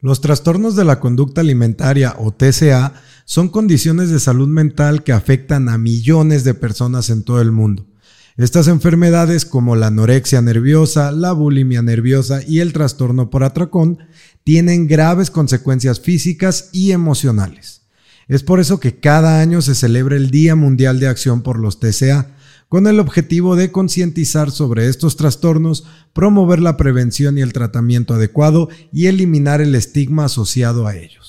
Los trastornos de la conducta alimentaria o TCA son condiciones de salud mental que afectan a millones de personas en todo el mundo. Estas enfermedades como la anorexia nerviosa, la bulimia nerviosa y el trastorno por atracón tienen graves consecuencias físicas y emocionales. Es por eso que cada año se celebra el Día Mundial de Acción por los TCA, con el objetivo de concientizar sobre estos trastornos, promover la prevención y el tratamiento adecuado y eliminar el estigma asociado a ellos.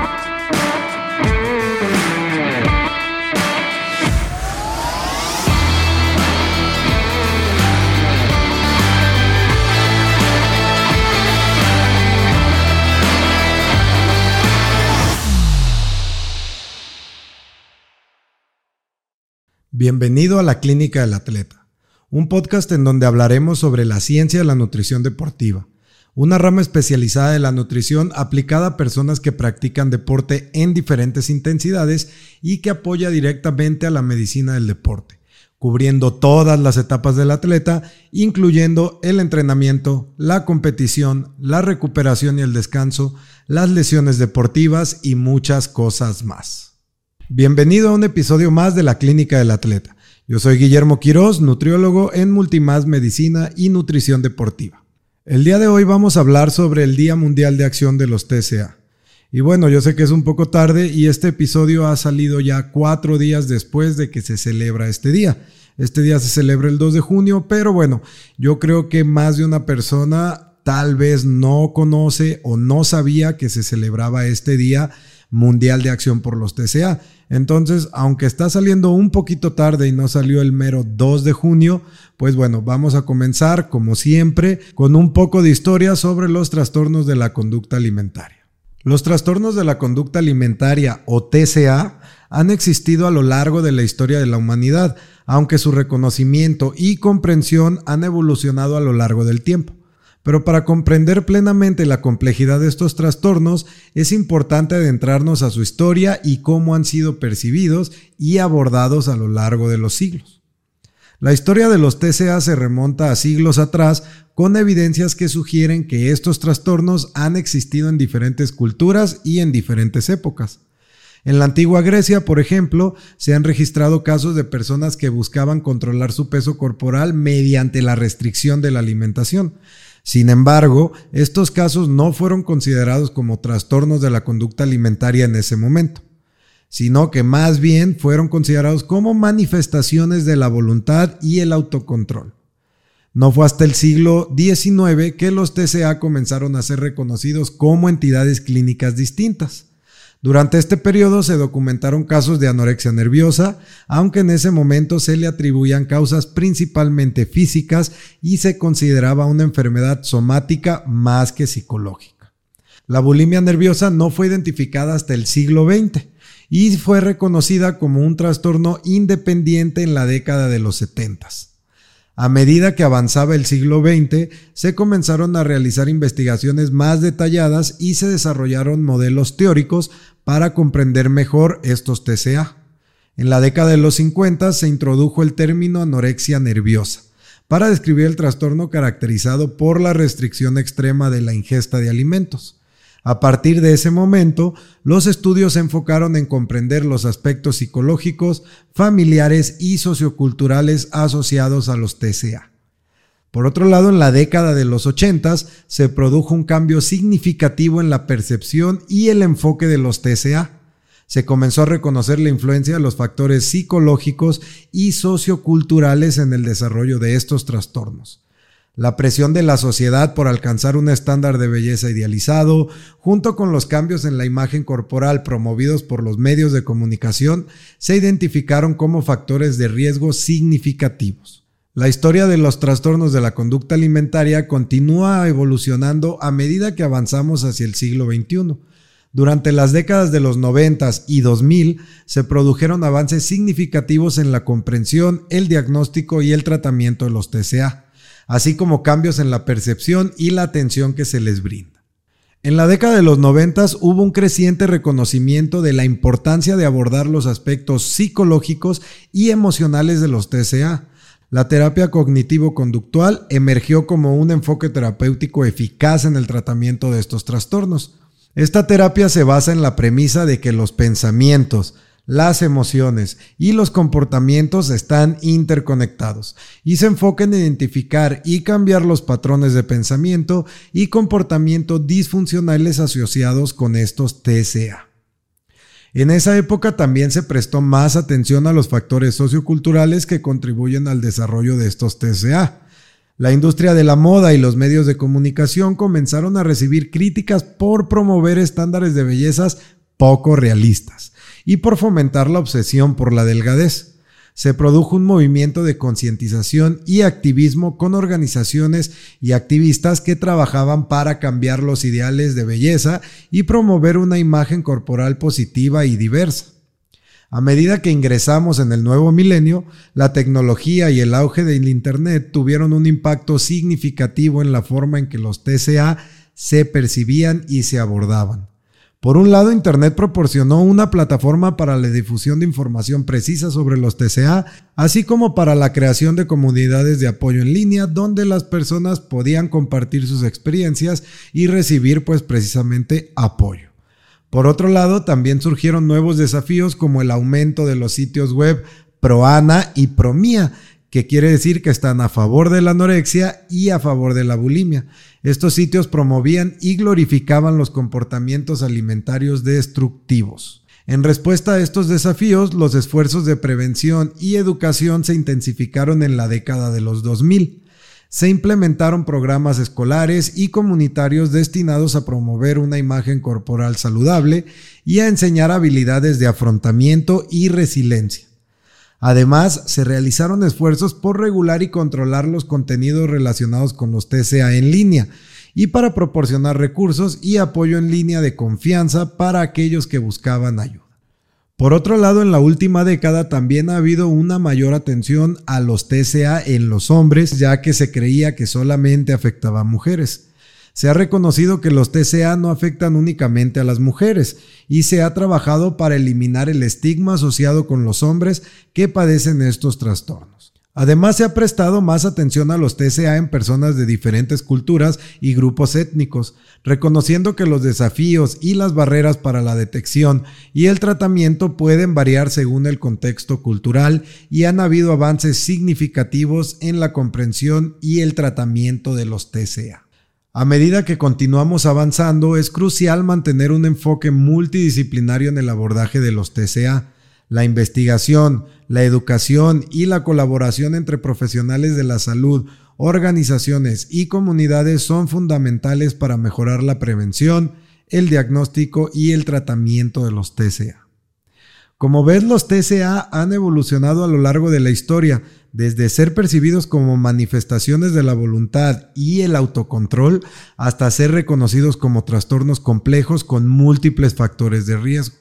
Bienvenido a la Clínica del Atleta, un podcast en donde hablaremos sobre la ciencia de la nutrición deportiva, una rama especializada de la nutrición aplicada a personas que practican deporte en diferentes intensidades y que apoya directamente a la medicina del deporte, cubriendo todas las etapas del atleta, incluyendo el entrenamiento, la competición, la recuperación y el descanso, las lesiones deportivas y muchas cosas más. Bienvenido a un episodio más de la Clínica del Atleta. Yo soy Guillermo Quiroz, nutriólogo en Multimás Medicina y Nutrición Deportiva. El día de hoy vamos a hablar sobre el Día Mundial de Acción de los TCA. Y bueno, yo sé que es un poco tarde y este episodio ha salido ya 4 días después de que se celebra este día. Este día se celebra el 2 de junio, pero bueno, yo creo que más de una persona tal vez no conoce o no sabía que se celebraba este Día Mundial de Acción por los TCA. Entonces, aunque está saliendo un poquito tarde y no salió el mero 2 de junio, pues bueno, vamos a comenzar, como siempre, con un poco de historia sobre los trastornos de la conducta alimentaria. Los trastornos de la conducta alimentaria o TCA han existido a lo largo de la historia de la humanidad, aunque su reconocimiento y comprensión han evolucionado a lo largo del tiempo. Pero para comprender plenamente la complejidad de estos trastornos, es importante adentrarnos a su historia y cómo han sido percibidos y abordados a lo largo de los siglos. La historia de los TCA se remonta a siglos atrás, con evidencias que sugieren que estos trastornos han existido en diferentes culturas y en diferentes épocas. En la antigua Grecia, por ejemplo, se han registrado casos de personas que buscaban controlar su peso corporal mediante la restricción de la alimentación. Sin embargo, estos casos no fueron considerados como trastornos de la conducta alimentaria en ese momento, sino que más bien fueron considerados como manifestaciones de la voluntad y el autocontrol. No fue hasta el siglo XIX que los TCA comenzaron a ser reconocidos como entidades clínicas distintas. Durante este periodo se documentaron casos de anorexia nerviosa, aunque en ese momento se le atribuían causas principalmente físicas y se consideraba una enfermedad somática más que psicológica. La bulimia nerviosa no fue identificada hasta el siglo XX y fue reconocida como un trastorno independiente en la década de los 70. A medida que avanzaba el siglo XX, se comenzaron a realizar investigaciones más detalladas y se desarrollaron modelos teóricos para comprender mejor estos TCA. En la década de los 50 se introdujo el término anorexia nerviosa para describir el trastorno caracterizado por la restricción extrema de la ingesta de alimentos. A partir de ese momento, los estudios se enfocaron en comprender los aspectos psicológicos, familiares y socioculturales asociados a los TCA. Por otro lado, en la década de los 80 se produjo un cambio significativo en la percepción y el enfoque de los TCA. Se comenzó a reconocer la influencia de los factores psicológicos y socioculturales en el desarrollo de estos trastornos. La presión de la sociedad por alcanzar un estándar de belleza idealizado, junto con los cambios en la imagen corporal promovidos por los medios de comunicación, se identificaron como factores de riesgo significativos. La historia de los trastornos de la conducta alimentaria continúa evolucionando a medida que avanzamos hacia el siglo XXI. Durante las décadas de los 90 y 2000 se produjeron avances significativos en la comprensión, el diagnóstico y el tratamiento de los TCA, así como cambios en la percepción y la atención que se les brinda. En la década de los 90 hubo un creciente reconocimiento de la importancia de abordar los aspectos psicológicos y emocionales de los TCA. La terapia cognitivo-conductual emergió como un enfoque terapéutico eficaz en el tratamiento de estos trastornos. Esta terapia se basa en la premisa de que los pensamientos, las emociones y los comportamientos están interconectados y se enfoca en identificar y cambiar los patrones de pensamiento y comportamiento disfuncionales asociados con estos TCA. En esa época también se prestó más atención a los factores socioculturales que contribuyen al desarrollo de estos TCA. La industria de la moda y los medios de comunicación comenzaron a recibir críticas por promover estándares de bellezas poco realistas y por fomentar la obsesión por la delgadez. Se produjo un movimiento de concientización y activismo con organizaciones y activistas que trabajaban para cambiar los ideales de belleza y promover una imagen corporal positiva y diversa. A medida que ingresamos en el nuevo milenio, la tecnología y el auge del Internet tuvieron un impacto significativo en la forma en que los TCA se percibían y se abordaban. Por un lado, Internet proporcionó una plataforma para la difusión de información precisa sobre los TCA, así como para la creación de comunidades de apoyo en línea donde las personas podían compartir sus experiencias y recibir precisamente apoyo. Por otro lado, también surgieron nuevos desafíos como el aumento de los sitios web ProAna y ProMia, que quiere decir que están a favor de la anorexia y a favor de la bulimia. Estos sitios promovían y glorificaban los comportamientos alimentarios destructivos. En respuesta a estos desafíos, los esfuerzos de prevención y educación se intensificaron en la década de los 2000. Se implementaron programas escolares y comunitarios destinados a promover una imagen corporal saludable y a enseñar habilidades de afrontamiento y resiliencia. Además, se realizaron esfuerzos por regular y controlar los contenidos relacionados con los TCA en línea y para proporcionar recursos y apoyo en línea de confianza para aquellos que buscaban ayuda. Por otro lado, en la última década también ha habido una mayor atención a los TCA en los hombres, ya que se creía que solamente afectaba a mujeres. Se ha reconocido que los TCA no afectan únicamente a las mujeres y se ha trabajado para eliminar el estigma asociado con los hombres que padecen estos trastornos. Además, se ha prestado más atención a los TCA en personas de diferentes culturas y grupos étnicos, reconociendo que los desafíos y las barreras para la detección y el tratamiento pueden variar según el contexto cultural y han habido avances significativos en la comprensión y el tratamiento de los TCA. A medida que continuamos avanzando, es crucial mantener un enfoque multidisciplinario en el abordaje de los TCA. La investigación, la educación y la colaboración entre profesionales de la salud, organizaciones y comunidades son fundamentales para mejorar la prevención, el diagnóstico y el tratamiento de los TCA. Como ves, los TCA han evolucionado a lo largo de la historia, desde ser percibidos como manifestaciones de la voluntad y el autocontrol hasta ser reconocidos como trastornos complejos con múltiples factores de riesgo.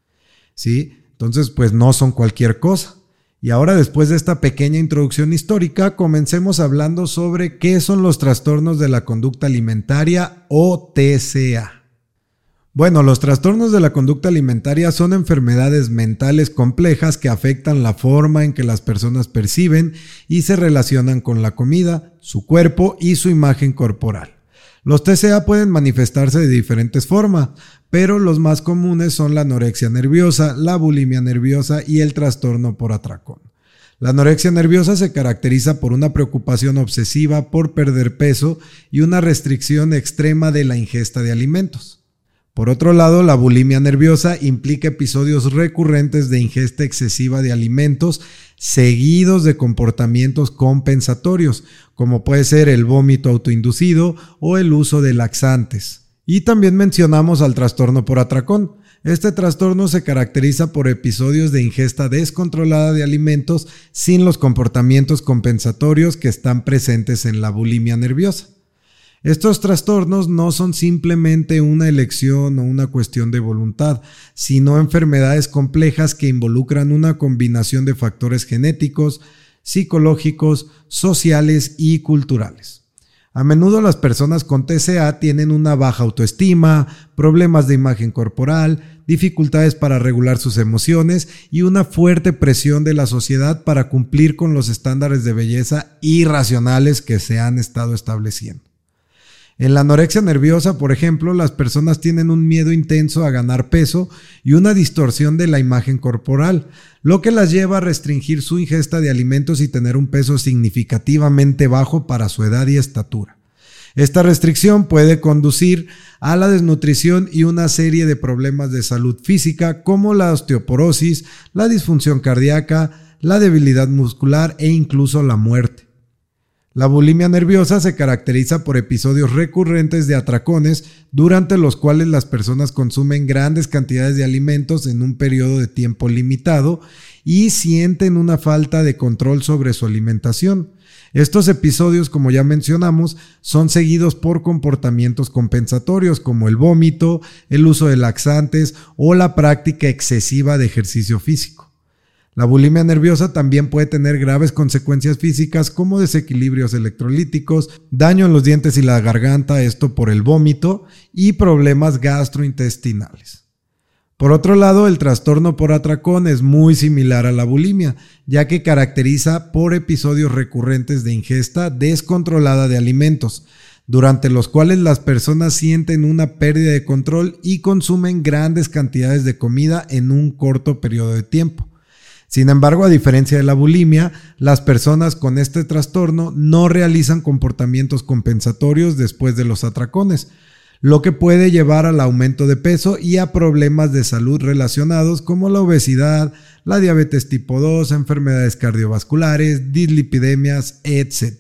¿Sí? Entonces, no son cualquier cosa. Y ahora, después de esta pequeña introducción histórica, comencemos hablando sobre qué son los trastornos de la conducta alimentaria o TCA. Bueno, los trastornos de la conducta alimentaria son enfermedades mentales complejas que afectan la forma en que las personas perciben y se relacionan con la comida, su cuerpo y su imagen corporal. Los TCA pueden manifestarse de diferentes formas, pero los más comunes son la anorexia nerviosa, la bulimia nerviosa y el trastorno por atracón. La anorexia nerviosa se caracteriza por una preocupación obsesiva por perder peso y una restricción extrema de la ingesta de alimentos. Por otro lado, la bulimia nerviosa implica episodios recurrentes de ingesta excesiva de alimentos seguidos de comportamientos compensatorios, como puede ser el vómito autoinducido o el uso de laxantes. Y también mencionamos al trastorno por atracón. Este trastorno se caracteriza por episodios de ingesta descontrolada de alimentos sin los comportamientos compensatorios que están presentes en la bulimia nerviosa. Estos trastornos no son simplemente una elección o una cuestión de voluntad, sino enfermedades complejas que involucran una combinación de factores genéticos, psicológicos, sociales y culturales. A menudo las personas con TCA tienen una baja autoestima, problemas de imagen corporal, dificultades para regular sus emociones y una fuerte presión de la sociedad para cumplir con los estándares de belleza irracionales que se han estado estableciendo. En la anorexia nerviosa, por ejemplo, las personas tienen un miedo intenso a ganar peso y una distorsión de la imagen corporal, lo que las lleva a restringir su ingesta de alimentos y tener un peso significativamente bajo para su edad y estatura. Esta restricción puede conducir a la desnutrición y una serie de problemas de salud física como la osteoporosis, la disfunción cardíaca, la debilidad muscular e incluso la muerte. La bulimia nerviosa se caracteriza por episodios recurrentes de atracones durante los cuales las personas consumen grandes cantidades de alimentos en un periodo de tiempo limitado y sienten una falta de control sobre su alimentación. Estos episodios, como ya mencionamos, son seguidos por comportamientos compensatorios como el vómito, el uso de laxantes o la práctica excesiva de ejercicio físico. La bulimia nerviosa también puede tener graves consecuencias físicas como desequilibrios electrolíticos, daño en los dientes y la garganta, esto por el vómito, y problemas gastrointestinales. Por otro lado, el trastorno por atracón es muy similar a la bulimia, ya que caracteriza por episodios recurrentes de ingesta descontrolada de alimentos, durante los cuales las personas sienten una pérdida de control y consumen grandes cantidades de comida en un corto periodo de tiempo. Sin embargo, a diferencia de la bulimia, las personas con este trastorno no realizan comportamientos compensatorios después de los atracones, lo que puede llevar al aumento de peso y a problemas de salud relacionados como la obesidad, la diabetes tipo 2, enfermedades cardiovasculares, dislipidemias, etc.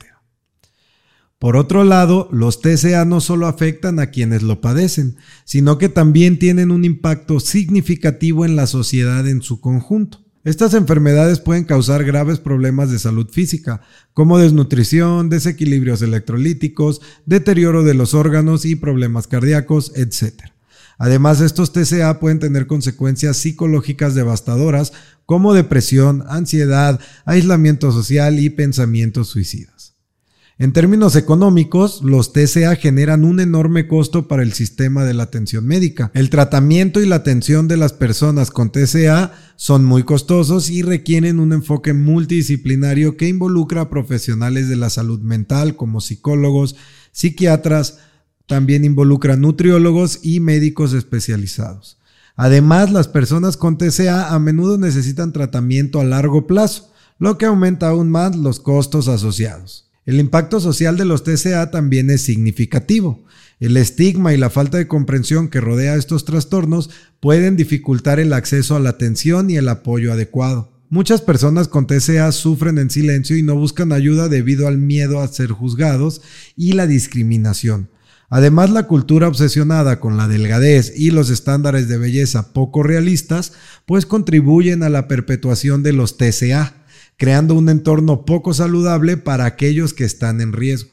Por otro lado, los TCA no solo afectan a quienes lo padecen, sino que también tienen un impacto significativo en la sociedad en su conjunto. Estas enfermedades pueden causar graves problemas de salud física, como desnutrición, desequilibrios electrolíticos, deterioro de los órganos y problemas cardíacos, etc. Además, estos TCA pueden tener consecuencias psicológicas devastadoras como depresión, ansiedad, aislamiento social y pensamientos suicidas. En términos económicos, los TCA generan un enorme costo para el sistema de la atención médica. El tratamiento y la atención de las personas con TCA son muy costosos y requieren un enfoque multidisciplinario que involucra a profesionales de la salud mental como psicólogos, psiquiatras, también involucra nutriólogos y médicos especializados. Además, las personas con TCA a menudo necesitan tratamiento a largo plazo, lo que aumenta aún más los costos asociados. El impacto social de los TCA también es significativo. El estigma y la falta de comprensión que rodea estos trastornos pueden dificultar el acceso a la atención y el apoyo adecuado. Muchas personas con TCA sufren en silencio y no buscan ayuda debido al miedo a ser juzgados y la discriminación. Además, la cultura obsesionada con la delgadez y los estándares de belleza poco realistas, pues contribuyen a la perpetuación de los TCA, creando un entorno poco saludable para aquellos que están en riesgo.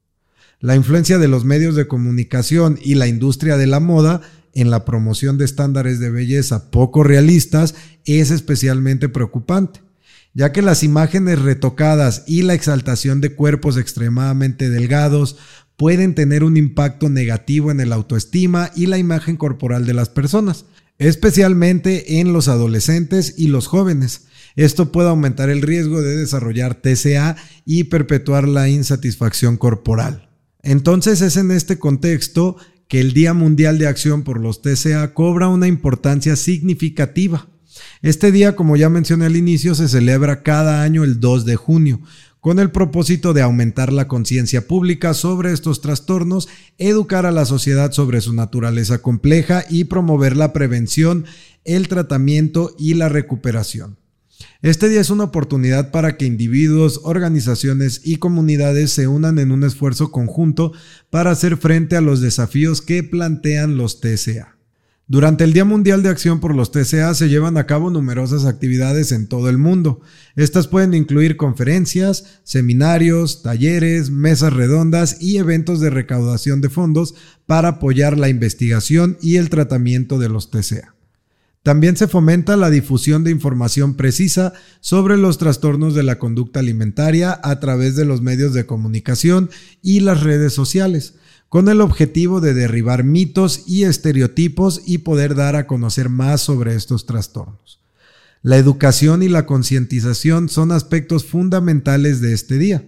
La influencia de los medios de comunicación y la industria de la moda en la promoción de estándares de belleza poco realistas es especialmente preocupante, ya que las imágenes retocadas y la exaltación de cuerpos extremadamente delgados pueden tener un impacto negativo en el autoestima y la imagen corporal de las personas, especialmente en los adolescentes y los jóvenes. Esto puede aumentar el riesgo de desarrollar TCA y perpetuar la insatisfacción corporal. Entonces es en este contexto que el Día Mundial de Acción por los TCA cobra una importancia significativa. Este día, como ya mencioné al inicio, se celebra cada año el 2 de junio, con el propósito de aumentar la conciencia pública sobre estos trastornos, educar a la sociedad sobre su naturaleza compleja y promover la prevención, el tratamiento y la recuperación. Este día es una oportunidad para que individuos, organizaciones y comunidades se unan en un esfuerzo conjunto para hacer frente a los desafíos que plantean los TCA. Durante el Día Mundial de Acción por los TCA se llevan a cabo numerosas actividades en todo el mundo. Estas pueden incluir conferencias, seminarios, talleres, mesas redondas y eventos de recaudación de fondos para apoyar la investigación y el tratamiento de los TCA. También se fomenta la difusión de información precisa sobre los trastornos de la conducta alimentaria a través de los medios de comunicación y las redes sociales, con el objetivo de derribar mitos y estereotipos y poder dar a conocer más sobre estos trastornos. La educación y la concientización son aspectos fundamentales de este día.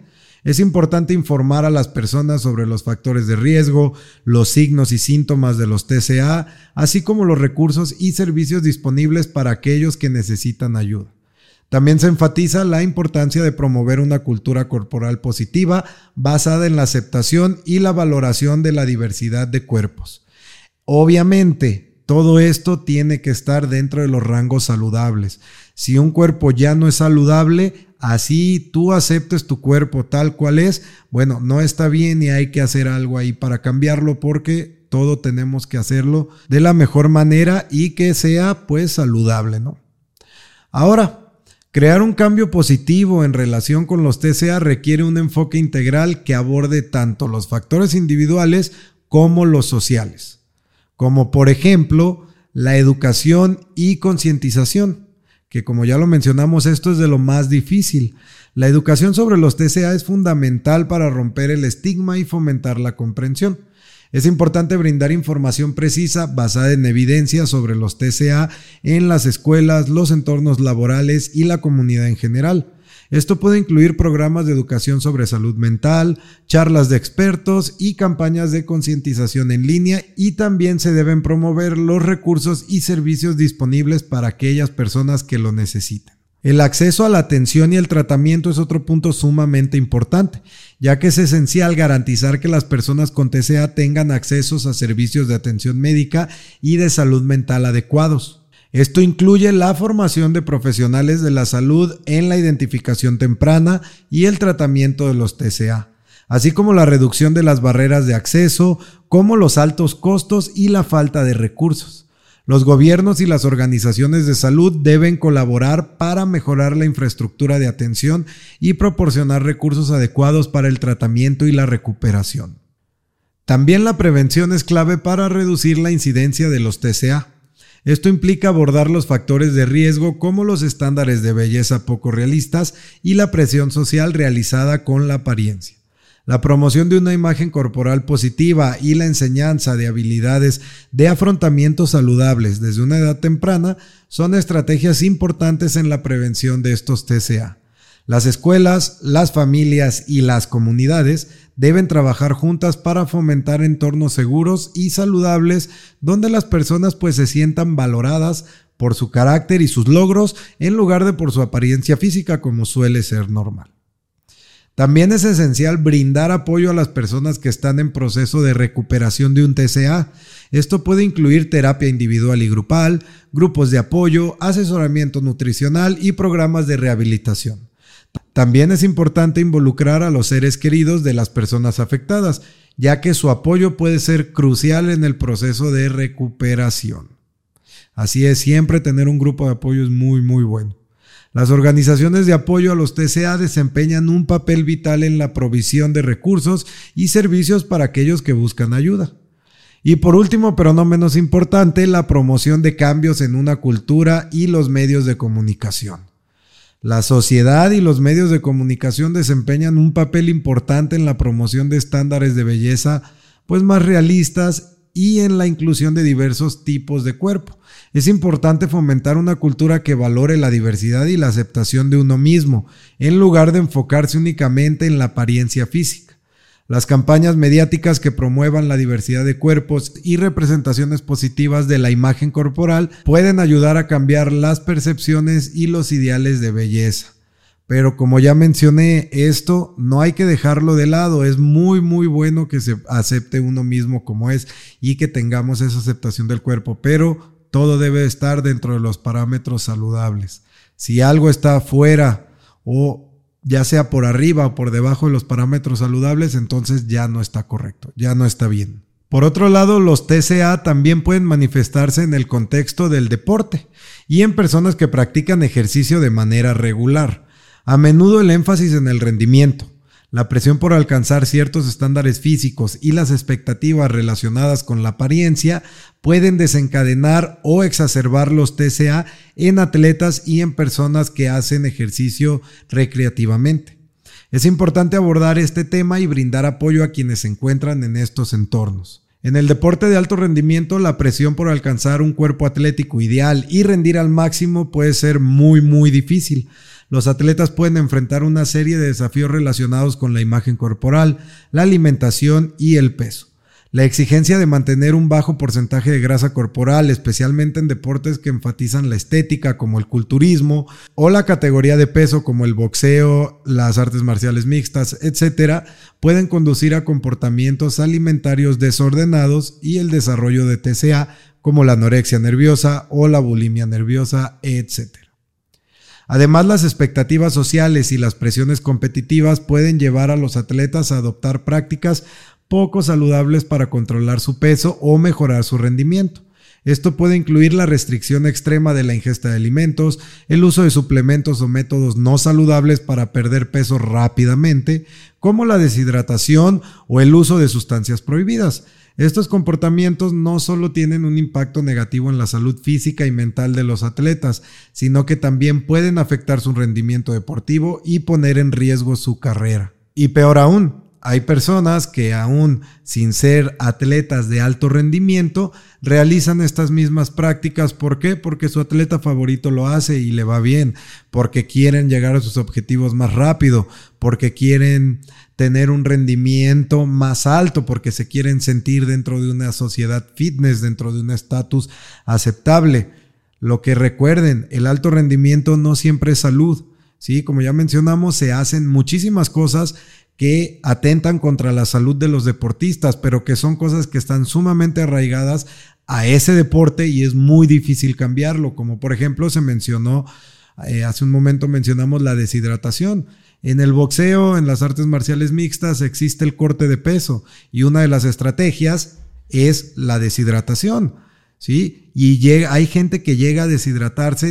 Es importante informar a las personas sobre los factores de riesgo, los signos y síntomas de los TCA, así como los recursos y servicios disponibles para aquellos que necesitan ayuda. También se enfatiza la importancia de promover una cultura corporal positiva basada en la aceptación y la valoración de la diversidad de cuerpos. Obviamente, todo esto tiene que estar dentro de los rangos saludables. Si un cuerpo ya no es saludable, así tú aceptes tu cuerpo tal cual es, bueno, no está bien y hay que hacer algo ahí para cambiarlo, porque todo tenemos que hacerlo de la mejor manera y que sea pues saludable, ¿no? Ahora, crear un cambio positivo en relación con los TCA requiere un enfoque integral que aborde tanto los factores individuales como los sociales, como por ejemplo la educación y concientización, que como ya lo mencionamos, esto es de lo más difícil. La educación sobre los TCA es fundamental para romper el estigma y fomentar la comprensión. Es importante brindar información precisa basada en evidencia sobre los TCA en las escuelas, los entornos laborales y la comunidad en general. Esto puede incluir programas de educación sobre salud mental, charlas de expertos y campañas de concientización en línea, y también se deben promover los recursos y servicios disponibles para aquellas personas que lo necesitan. El acceso a la atención y el tratamiento es otro punto sumamente importante, ya que es esencial garantizar que las personas con TCA tengan accesos a servicios de atención médica y de salud mental adecuados. Esto incluye la formación de profesionales de la salud en la identificación temprana y el tratamiento de los TCA, así como la reducción de las barreras de acceso, como los altos costos y la falta de recursos. Los gobiernos y las organizaciones de salud deben colaborar para mejorar la infraestructura de atención y proporcionar recursos adecuados para el tratamiento y la recuperación. También la prevención es clave para reducir la incidencia de los TCA. Esto implica abordar los factores de riesgo como los estándares de belleza poco realistas y la presión social realizada con la apariencia. La promoción de una imagen corporal positiva y la enseñanza de habilidades de afrontamiento saludables desde una edad temprana son estrategias importantes en la prevención de estos TCA. Las escuelas, las familias y las comunidades deben trabajar juntas para fomentar entornos seguros y saludables donde las personas pues se sientan valoradas por su carácter y sus logros en lugar de por su apariencia física, como suele ser normal. También es esencial brindar apoyo a las personas que están en proceso de recuperación de un TCA. Esto puede incluir terapia individual y grupal, grupos de apoyo, asesoramiento nutricional y programas de rehabilitación. También es importante involucrar a los seres queridos de las personas afectadas, ya que su apoyo puede ser crucial en el proceso de recuperación. Así es, siempre tener un grupo de apoyo es muy bueno. Las organizaciones de apoyo a los TCA desempeñan un papel vital en la provisión de recursos y servicios para aquellos que buscan ayuda. Y por último, pero no menos importante, la promoción de cambios en una cultura y los medios de comunicación. La sociedad y los medios de comunicación desempeñan un papel importante en la promoción de estándares de belleza pues más realistas y en la inclusión de diversos tipos de cuerpo. Es importante fomentar una cultura que valore la diversidad y la aceptación de uno mismo, en lugar de enfocarse únicamente en la apariencia física. Las campañas mediáticas que promuevan la diversidad de cuerpos y representaciones positivas de la imagen corporal pueden ayudar a cambiar las percepciones y los ideales de belleza. Pero como ya mencioné, esto no hay que dejarlo de lado. Es muy bueno que se acepte uno mismo como es y que tengamos esa aceptación del cuerpo, pero todo debe estar dentro de los parámetros saludables. Si algo está fuera o ya sea por arriba o por debajo de los parámetros saludables, entonces ya no está correcto, ya no está bien. Por otro lado, los TCA también pueden manifestarse en el contexto del deporte y en personas que practican ejercicio de manera regular. A menudo el énfasis en el rendimiento, la presión por alcanzar ciertos estándares físicos y las expectativas relacionadas con la apariencia pueden desencadenar o exacerbar los TCA en atletas y en personas que hacen ejercicio recreativamente. Es importante abordar este tema y brindar apoyo a quienes se encuentran en estos entornos. En el deporte de alto rendimiento, la presión por alcanzar un cuerpo atlético ideal y rendir al máximo puede ser muy difícil. Los atletas pueden enfrentar una serie de desafíos relacionados con la imagen corporal, la alimentación y el peso. La exigencia de mantener un bajo porcentaje de grasa corporal, especialmente en deportes que enfatizan la estética como el culturismo o la categoría de peso como el boxeo, las artes marciales mixtas, etc., pueden conducir a comportamientos alimentarios desordenados y el desarrollo de TCA como la anorexia nerviosa o la bulimia nerviosa, etc. Además, las expectativas sociales y las presiones competitivas pueden llevar a los atletas a adoptar prácticas poco saludables para controlar su peso o mejorar su rendimiento. Esto puede incluir la restricción extrema de la ingesta de alimentos, el uso de suplementos o métodos no saludables para perder peso rápidamente, como la deshidratación o el uso de sustancias prohibidas. Estos comportamientos no solo tienen un impacto negativo en la salud física y mental de los atletas, sino que también pueden afectar su rendimiento deportivo y poner en riesgo su carrera. Y peor aún, hay personas que aún sin ser atletas de alto rendimiento realizan estas mismas prácticas. ¿Por qué? Porque su atleta favorito lo hace y le va bien, porque quieren llegar a sus objetivos más rápido, porque quieren tener un rendimiento más alto, porque se quieren sentir dentro de una sociedad fitness, dentro de un estatus aceptable. Lo que recuerden, el alto rendimiento no siempre es salud, ¿sí? Como ya mencionamos, se hacen muchísimas cosas que atentan contra la salud de los deportistas, pero que son cosas que están sumamente arraigadas a ese deporte y es muy difícil cambiarlo, como por ejemplo se mencionó, hace un momento mencionamos la deshidratación. En el boxeo, en las artes marciales mixtas, existe el corte de peso y una de las estrategias es la deshidratación, ¿sí? Y hay gente que llega a deshidratarse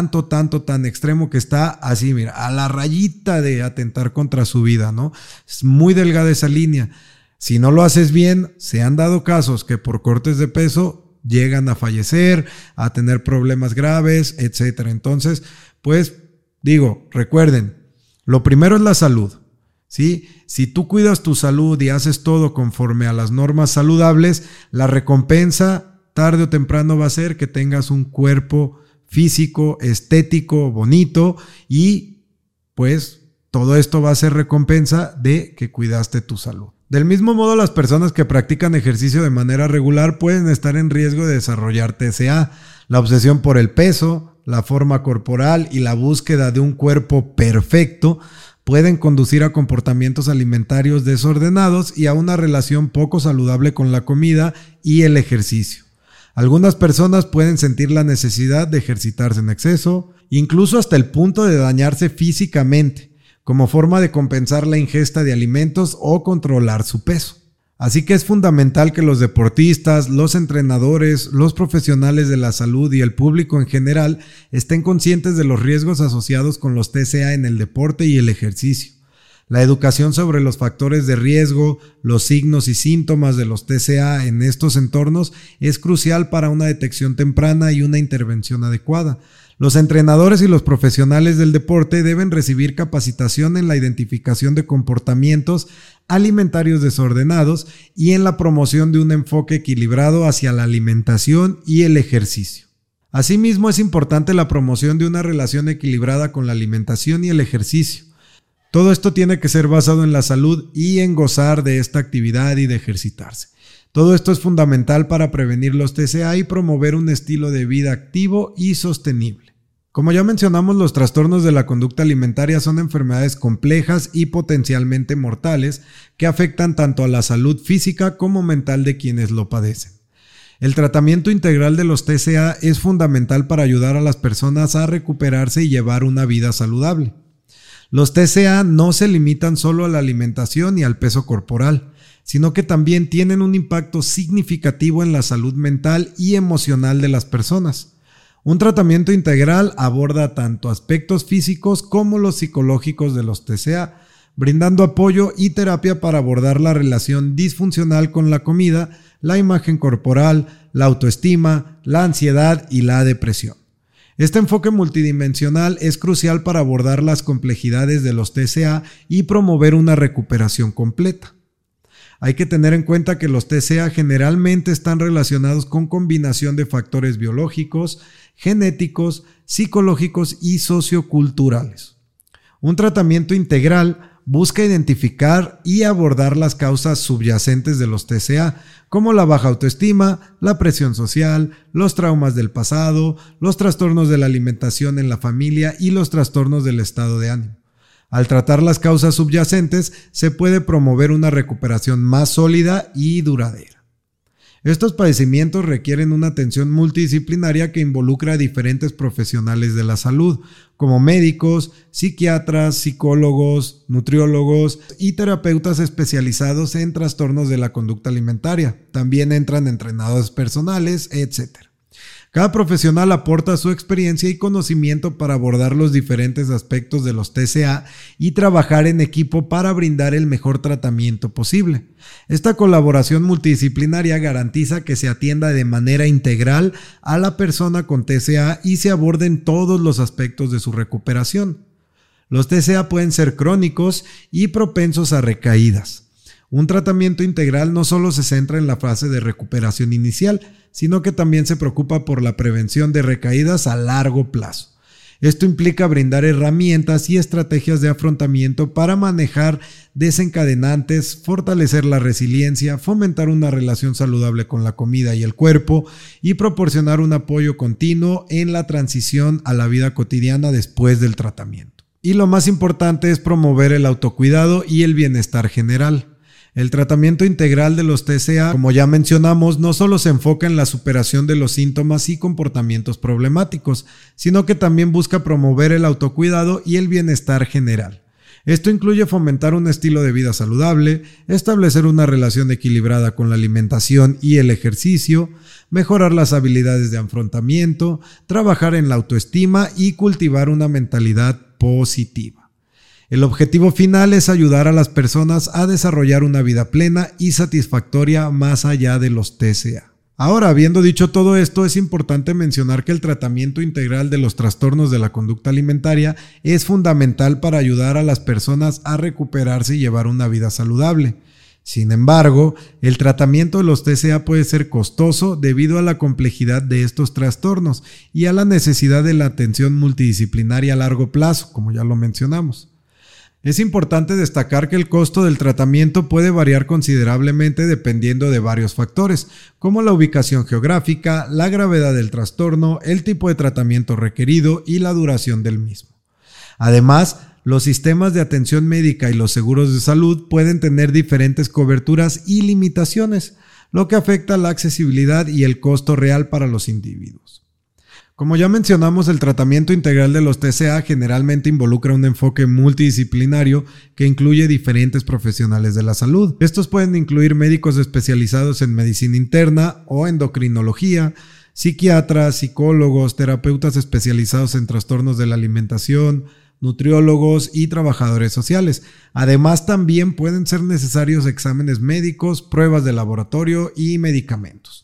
tan extremo que está así, mira, a la rayita de atentar contra su vida, ¿no? Es muy delgada esa línea. Si no lo haces bien, se han dado casos que por cortes de peso llegan a fallecer, a tener problemas graves, etc. Entonces, pues digo, recuerden, lo primero es la salud, ¿sí? Si tú cuidas tu salud y haces todo conforme a las normas saludables, la recompensa tarde o temprano va a ser que tengas un cuerpo físico, estético, bonito y pues todo esto va a ser recompensa de que cuidaste tu salud. Del mismo modo, las personas que practican ejercicio de manera regular pueden estar en riesgo de desarrollar TCA. La obsesión por el peso, la forma corporal y la búsqueda de un cuerpo perfecto pueden conducir a comportamientos alimentarios desordenados y a una relación poco saludable con la comida y el ejercicio. Algunas personas pueden sentir la necesidad de ejercitarse en exceso, incluso hasta el punto de dañarse físicamente, como forma de compensar la ingesta de alimentos o controlar su peso. Así que es fundamental que los deportistas, los entrenadores, los profesionales de la salud y el público en general estén conscientes de los riesgos asociados con los TCA en el deporte y el ejercicio. La educación sobre los factores de riesgo, los signos y síntomas de los TCA en estos entornos es crucial para una detección temprana y una intervención adecuada. Los entrenadores y los profesionales del deporte deben recibir capacitación en la identificación de comportamientos alimentarios desordenados y en la promoción de un enfoque equilibrado hacia la alimentación y el ejercicio. Asimismo, es importante la promoción de una relación equilibrada con la alimentación y el ejercicio. Todo esto tiene que ser basado en la salud y en gozar de esta actividad y de ejercitarse. Todo esto es fundamental para prevenir los TCA y promover un estilo de vida activo y sostenible. Como ya mencionamos, los trastornos de la conducta alimentaria son enfermedades complejas y potencialmente mortales que afectan tanto a la salud física como mental de quienes lo padecen. El tratamiento integral de los TCA es fundamental para ayudar a las personas a recuperarse y llevar una vida saludable. Los TCA no se limitan solo a la alimentación y al peso corporal, sino que también tienen un impacto significativo en la salud mental y emocional de las personas. Un tratamiento integral aborda tanto aspectos físicos como los psicológicos de los TCA, brindando apoyo y terapia para abordar la relación disfuncional con la comida, la imagen corporal, la autoestima, la ansiedad y la depresión. Este enfoque multidimensional es crucial para abordar las complejidades de los TCA y promover una recuperación completa. Hay que tener en cuenta que los TCA generalmente están relacionados con combinación de factores biológicos, genéticos, psicológicos y socioculturales. Un tratamiento integral busca identificar y abordar las causas subyacentes de los TCA, como la baja autoestima, la presión social, los traumas del pasado, los trastornos de la alimentación en la familia y los trastornos del estado de ánimo. Al tratar las causas subyacentes, se puede promover una recuperación más sólida y duradera. Estos padecimientos requieren una atención multidisciplinaria que involucra a diferentes profesionales de la salud, como médicos, psiquiatras, psicólogos, nutriólogos y terapeutas especializados en trastornos de la conducta alimentaria. También entran entrenadores personales, etc. Cada profesional aporta su experiencia y conocimiento para abordar los diferentes aspectos de los TCA y trabajar en equipo para brindar el mejor tratamiento posible. Esta colaboración multidisciplinaria garantiza que se atienda de manera integral a la persona con TCA y se aborden todos los aspectos de su recuperación. Los TCA pueden ser crónicos y propensos a recaídas. Un tratamiento integral no solo se centra en la fase de recuperación inicial, sino que también se preocupa por la prevención de recaídas a largo plazo. Esto implica brindar herramientas y estrategias de afrontamiento para manejar desencadenantes, fortalecer la resiliencia, fomentar una relación saludable con la comida y el cuerpo y proporcionar un apoyo continuo en la transición a la vida cotidiana después del tratamiento. Y lo más importante es promover el autocuidado y el bienestar general. El tratamiento integral de los TCA, como ya mencionamos, no solo se enfoca en la superación de los síntomas y comportamientos problemáticos, sino que también busca promover el autocuidado y el bienestar general. Esto incluye fomentar un estilo de vida saludable, establecer una relación equilibrada con la alimentación y el ejercicio, mejorar las habilidades de afrontamiento, trabajar en la autoestima y cultivar una mentalidad positiva. El objetivo final es ayudar a las personas a desarrollar una vida plena y satisfactoria más allá de los TCA. Ahora, habiendo dicho todo esto, es importante mencionar que el tratamiento integral de los trastornos de la conducta alimentaria es fundamental para ayudar a las personas a recuperarse y llevar una vida saludable. Sin embargo, el tratamiento de los TCA puede ser costoso debido a la complejidad de estos trastornos y a la necesidad de la atención multidisciplinaria a largo plazo, como ya lo mencionamos. Es importante destacar que el costo del tratamiento puede variar considerablemente dependiendo de varios factores, como la ubicación geográfica, la gravedad del trastorno, el tipo de tratamiento requerido y la duración del mismo. Además, los sistemas de atención médica y los seguros de salud pueden tener diferentes coberturas y limitaciones, lo que afecta la accesibilidad y el costo real para los individuos. Como ya mencionamos, el tratamiento integral de los TCA generalmente involucra un enfoque multidisciplinario que incluye diferentes profesionales de la salud. Estos pueden incluir médicos especializados en medicina interna o endocrinología, psiquiatras, psicólogos, terapeutas especializados en trastornos de la alimentación, nutriólogos y trabajadores sociales. Además, también pueden ser necesarios exámenes médicos, pruebas de laboratorio y medicamentos.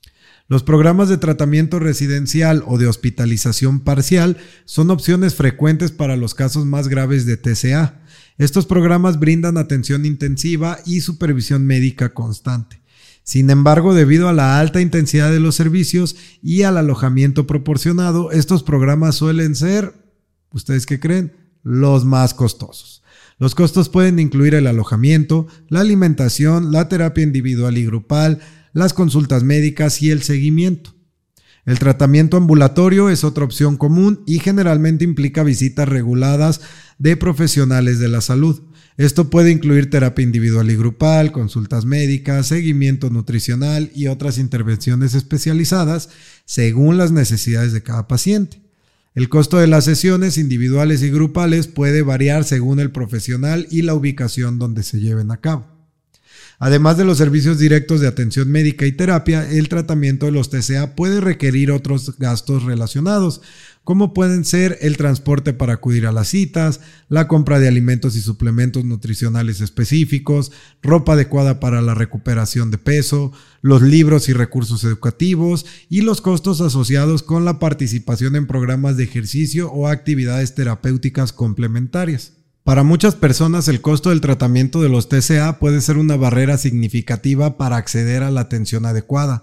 Los programas de tratamiento residencial o de hospitalización parcial son opciones frecuentes para los casos más graves de TCA. Estos programas brindan atención intensiva y supervisión médica constante. Sin embargo, debido a la alta intensidad de los servicios y al alojamiento proporcionado, estos programas suelen ser, ¿ustedes qué creen?, los más costosos. Los costos pueden incluir el alojamiento, la alimentación, la terapia individual y grupal, las consultas médicas y el seguimiento. El tratamiento ambulatorio es otra opción común y generalmente implica visitas reguladas de profesionales de la salud. Esto puede incluir terapia individual y grupal, consultas médicas, seguimiento nutricional y otras intervenciones especializadas según las necesidades de cada paciente. El costo de las sesiones individuales y grupales puede variar según el profesional y la ubicación donde se lleven a cabo. Además de los servicios directos de atención médica y terapia, el tratamiento de los TCA puede requerir otros gastos relacionados, como pueden ser el transporte para acudir a las citas, la compra de alimentos y suplementos nutricionales específicos, ropa adecuada para la recuperación de peso, los libros y recursos educativos y los costos asociados con la participación en programas de ejercicio o actividades terapéuticas complementarias. Para muchas personas, el costo del tratamiento de los TCA puede ser una barrera significativa para acceder a la atención adecuada.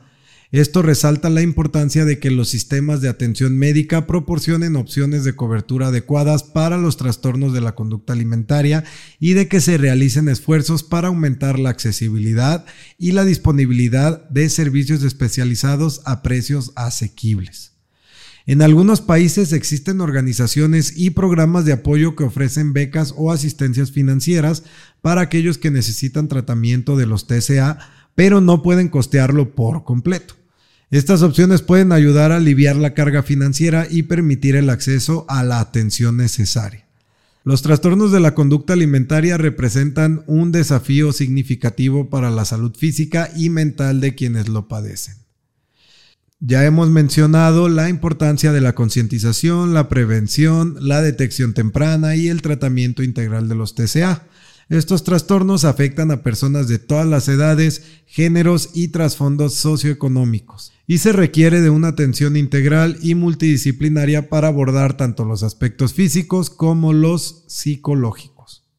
Esto resalta la importancia de que los sistemas de atención médica proporcionen opciones de cobertura adecuadas para los trastornos de la conducta alimentaria y de que se realicen esfuerzos para aumentar la accesibilidad y la disponibilidad de servicios especializados a precios asequibles. En algunos países existen organizaciones y programas de apoyo que ofrecen becas o asistencias financieras para aquellos que necesitan tratamiento de los TCA, pero no pueden costearlo por completo. Estas opciones pueden ayudar a aliviar la carga financiera y permitir el acceso a la atención necesaria. Los trastornos de la conducta alimentaria representan un desafío significativo para la salud física y mental de quienes lo padecen. Ya hemos mencionado la importancia de la concientización, la prevención, la detección temprana y el tratamiento integral de los TCA. Estos trastornos afectan a personas de todas las edades, géneros y trasfondos socioeconómicos, y se requiere de una atención integral y multidisciplinaria para abordar tanto los aspectos físicos como los psicológicos.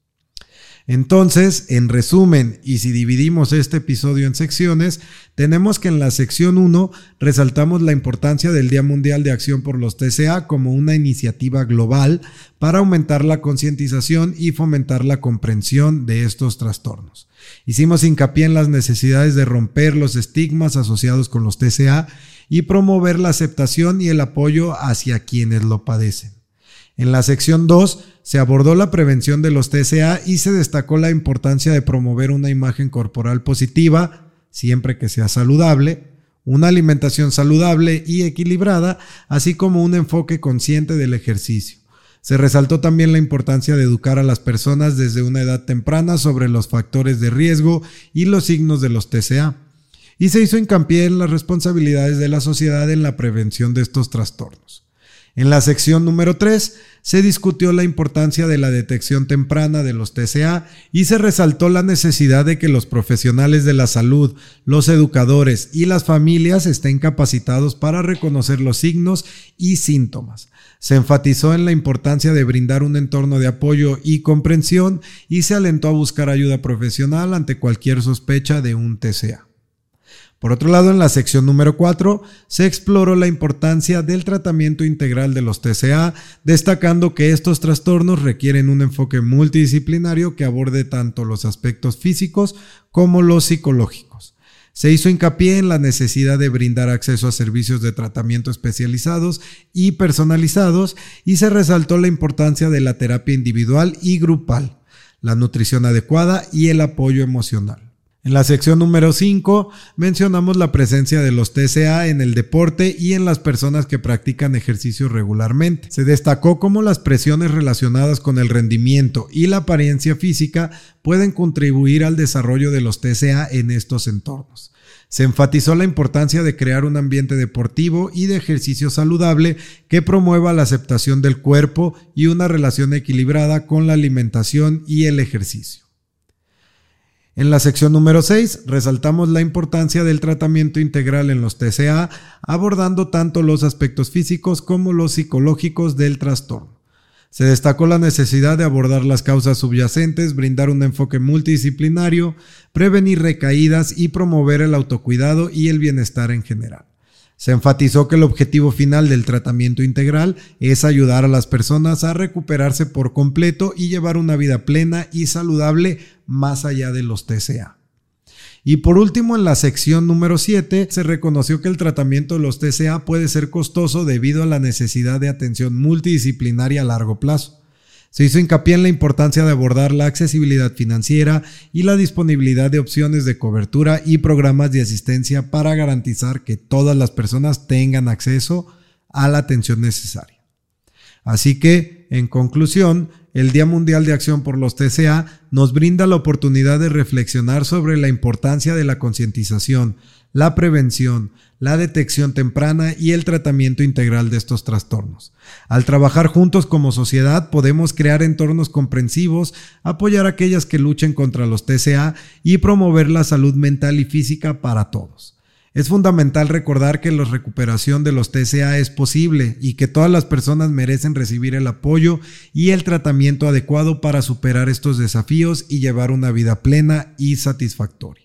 Entonces, en resumen, y si dividimos este episodio en secciones, tenemos que en la sección 1 resaltamos la importancia del Día Mundial de Acción por los TCA como una iniciativa global para aumentar la concientización y fomentar la comprensión de estos trastornos. Hicimos hincapié en las necesidades de romper los estigmas asociados con los TCA y promover la aceptación y el apoyo hacia quienes lo padecen. En la sección 2 se abordó la prevención de los TCA y se destacó la importancia de promover una imagen corporal positiva, siempre que sea saludable, una alimentación saludable y equilibrada, así como un enfoque consciente del ejercicio. Se resaltó también la importancia de educar a las personas desde una edad temprana sobre los factores de riesgo y los signos de los TCA, y se hizo hincapié en las responsabilidades de la sociedad en la prevención de estos trastornos. En la sección número 3 se discutió la importancia de la detección temprana de los TCA y se resaltó la necesidad de que los profesionales de la salud, los educadores y las familias estén capacitados para reconocer los signos y síntomas. Se enfatizó en la importancia de brindar un entorno de apoyo y comprensión y se alentó a buscar ayuda profesional ante cualquier sospecha de un TCA. Por otro lado, en la sección número 4 se exploró la importancia del tratamiento integral de los TCA, destacando que estos trastornos requieren un enfoque multidisciplinario que aborde tanto los aspectos físicos como los psicológicos. Se hizo hincapié en la necesidad de brindar acceso a servicios de tratamiento especializados y personalizados y se resaltó la importancia de la terapia individual y grupal, la nutrición adecuada y el apoyo emocional. En la sección número 5 mencionamos la presencia de los TCA en el deporte y en las personas que practican ejercicio regularmente. Se destacó cómo las presiones relacionadas con el rendimiento y la apariencia física pueden contribuir al desarrollo de los TCA en estos entornos. Se enfatizó la importancia de crear un ambiente deportivo y de ejercicio saludable que promueva la aceptación del cuerpo y una relación equilibrada con la alimentación y el ejercicio. En la sección número 6 resaltamos la importancia del tratamiento integral en los TCA, abordando tanto los aspectos físicos como los psicológicos del trastorno. Se destacó la necesidad de abordar las causas subyacentes, brindar un enfoque multidisciplinario, prevenir recaídas y promover el autocuidado y el bienestar en general. Se enfatizó que el objetivo final del tratamiento integral es ayudar a las personas a recuperarse por completo y llevar una vida plena y saludable más allá de los TCA. Y por último, en la sección número 7, se reconoció que el tratamiento de los TCA puede ser costoso debido a la necesidad de atención multidisciplinaria a largo plazo. Se hizo hincapié en la importancia de abordar la accesibilidad financiera y la disponibilidad de opciones de cobertura y programas de asistencia para garantizar que todas las personas tengan acceso a la atención necesaria. Así que, en conclusión, el Día Mundial de Acción por los TCA nos brinda la oportunidad de reflexionar sobre la importancia de la concientización, la prevención, la detección temprana y el tratamiento integral de estos trastornos. Al trabajar juntos como sociedad podemos crear entornos comprensivos, apoyar a aquellas que luchen contra los TCA y promover la salud mental y física para todos. Es fundamental recordar que la recuperación de los TCA es posible y que todas las personas merecen recibir el apoyo y el tratamiento adecuado para superar estos desafíos y llevar una vida plena y satisfactoria.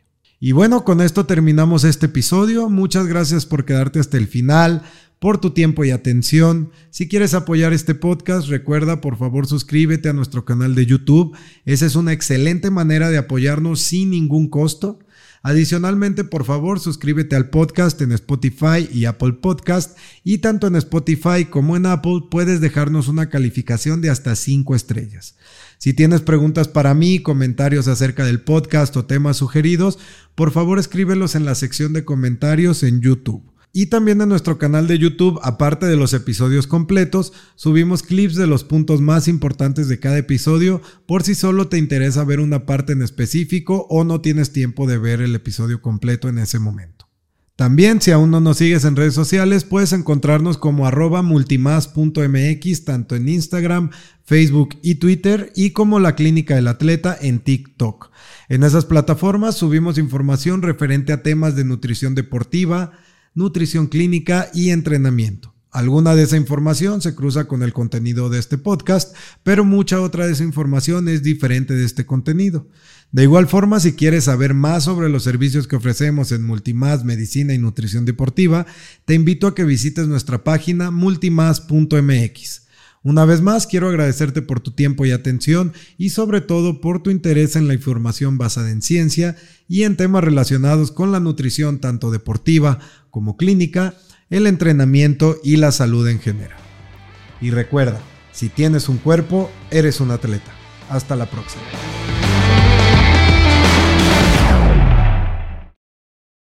Y bueno, con esto terminamos este episodio. Muchas gracias por quedarte hasta el final, por tu tiempo y atención. Si quieres apoyar este podcast, recuerda por favor suscríbete a nuestro canal de YouTube. Esa es una excelente manera de apoyarnos sin ningún costo. Adicionalmente, por favor, suscríbete al podcast en Spotify y Apple Podcast, y tanto en Spotify como en Apple puedes dejarnos una calificación de hasta 5 estrellas. Si tienes preguntas para mí, comentarios acerca del podcast o temas sugeridos, por favor escríbelos en la sección de comentarios en YouTube. Y también en nuestro canal de YouTube, aparte de los episodios completos, subimos clips de los puntos más importantes de cada episodio por si solo te interesa ver una parte en específico o no tienes tiempo de ver el episodio completo en ese momento. También, si aún no nos sigues en redes sociales, puedes encontrarnos como @multimas.mx tanto en Instagram, Facebook y Twitter, y como La Clínica del Atleta en TikTok. En esas plataformas subimos información referente a temas de nutrición deportiva, nutrición clínica y entrenamiento. Alguna de esa información se cruza con el contenido de este podcast, pero mucha otra de esa información es diferente de este contenido. De igual forma, si quieres saber más sobre los servicios que ofrecemos en Multimas Medicina y Nutrición Deportiva, te invito a que visites nuestra página multimas.mx. Una vez más, quiero agradecerte por tu tiempo y atención, y sobre todo por tu interés en la información basada en ciencia y en temas relacionados con la nutrición tanto deportiva como clínica, el entrenamiento y la salud en general. Y recuerda, si tienes un cuerpo, eres un atleta. Hasta la próxima.